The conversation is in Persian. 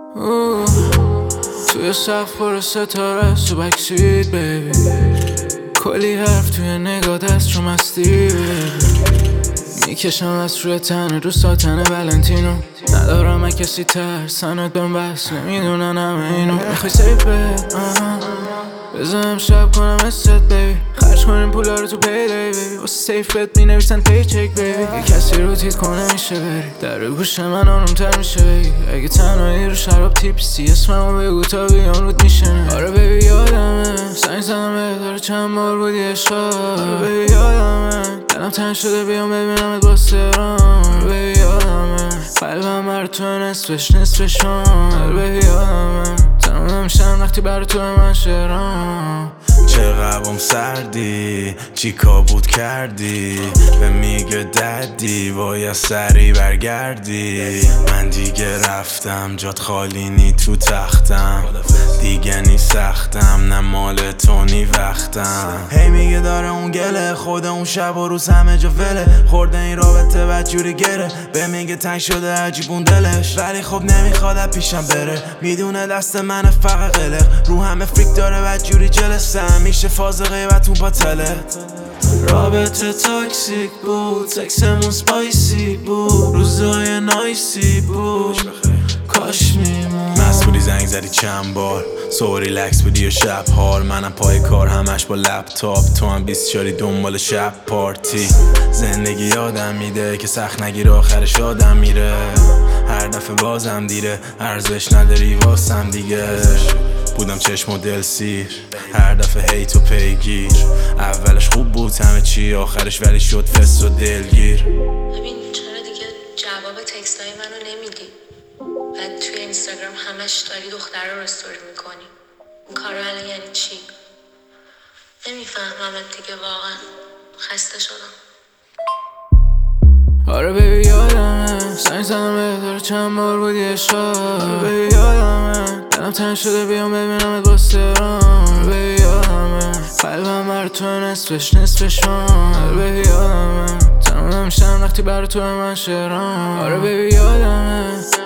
توی سقف پر ستاره تو بکسید بیبی، کلی حرف توی نگاه دست رو مستی میکشم از روی تنه رو ساتن ولنتینو. ندارم کسی ترسنت بهم بس نمیدونن همه اینو. میخوای سیفت بزنم شب کنم استت بیبی، خرج کنیم پولا رو تو پیدای بیبی، واسه سیفت مینویسن پیچک بیبی. یه کسی رو تیت کنه میشه بری در گوش من آرومتر میشه بگی. اگه تنهایی رو شراب تیپسی اسممو بگو تا بیام رود میشنه. آره بیبی یادمه سنگ زدم بهتره چند بار بودی اشار. آره بیبی یادمه دلم تنگ شده بیام ببینمت با سرام. آره بیبی یادمه قلبم بر تو نصفشان. آره بیبی یادمه تمام میشن وقتی بر تو من شعرام. چقدرم سردی چی کابود کردی به میگه دردی باید سری برگردی. من دیگه رفتم جات خالی نی تو تختم، دیگه نی سختم نه مال تو نی وقتم. هی میگه داره اون گله خود اون شب و روز همه جا وله خورده این رابطه بدجوری گره به میگه تنگ شده عجیبون دلش ولی خب نمیخواد پیشم بره. میدونه دست من فقط قلق رو همه فریک داره بدجوری جلسم میشه فاز غیبتون پاتله. رابطه تاکسیک بود سکسمون سپایسی بود روزای نایسی بود کاش میمون. مسئولی زنگ زدی چند بار سو ریلکس بودی و شب حال منم پای کار همش با لپتاپ تو هم 24 دنبال شب پارتی. زندگی یادم میده که سخت نگیر آخرش آدم میره هر دفعه بازم دیره ارزش نداری واسم دیگه. بودم چشم و دل سیر هر دفعه هی تو پیگیر اولش خوب بود همه چی آخرش ولی شد فس و دلگیر. ببین چرا دیگه جواب تکستای منو نمیدی؟ بعد توی اینستاگرام همش داری دختره رو استوری میکنی. این کارا الان یعنی چی؟ نمیفهممت دیگه واقعا خسته شدم. آره بیبی یادمه سنگ زدم بهتره چند بار بودی اشار. آره بیبی یادمه دلم تنگ شده بیام ببینمت با سرام. آره بیبی یادمه قلبم بر تو نصفشان. آره بیبی یادمه تمام میشن وقتی بر تو من شعرام. آره بیبی یادمه